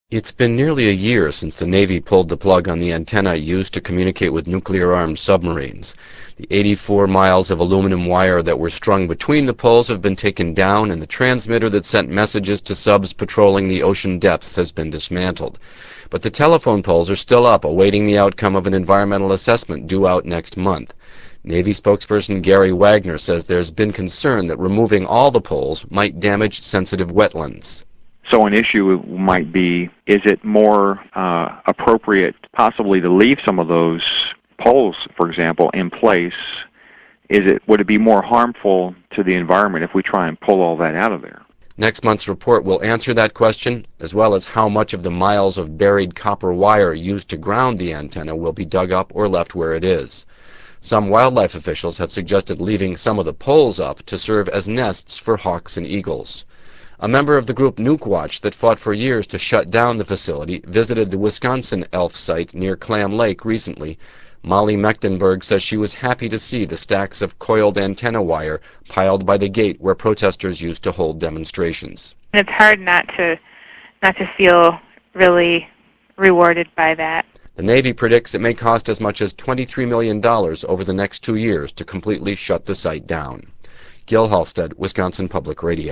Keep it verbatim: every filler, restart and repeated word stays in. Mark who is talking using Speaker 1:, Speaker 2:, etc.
Speaker 1: It's been nearly a year since the Navy pulled the plug on the antenna used to communicate with nuclear-armed submarines. The eighty-four miles of aluminum wire that were strung between the poles have been taken down, and the transmitter that sent messages to subs patrolling the ocean depths has been dismantled. But the telephone poles are still up, awaiting the outcome of an environmental assessment due out next month. Navy spokesperson Gary Wagner says there's been concern that removing all the poles might damage sensitive wetlands.
Speaker 2: So an issue might be, is it more uh, appropriate possibly to leave some of those poles, for example, in place? Is it, would it be more harmful to the environment if we try and pull all that out of there?
Speaker 1: Next month's report will answer that question, as well as how much of the miles of buried copper wire used to ground the antenna will be dug up or left where it is. Some wildlife officials have suggested leaving some of the poles up to serve as nests for hawks and eagles. A member of the group Nuke Watch that fought for years to shut down the facility visited the Wisconsin E L F site near Clam Lake recently. Molly Mechtenberg says she was happy to see the stacks of coiled antenna wire piled by the gate where protesters used to hold demonstrations.
Speaker 3: It's hard not to not to feel really rewarded by that.
Speaker 1: The Navy predicts it may cost as much as twenty-three million dollars over the next two years to completely shut the site down. Gil Halstead, Wisconsin Public Radio.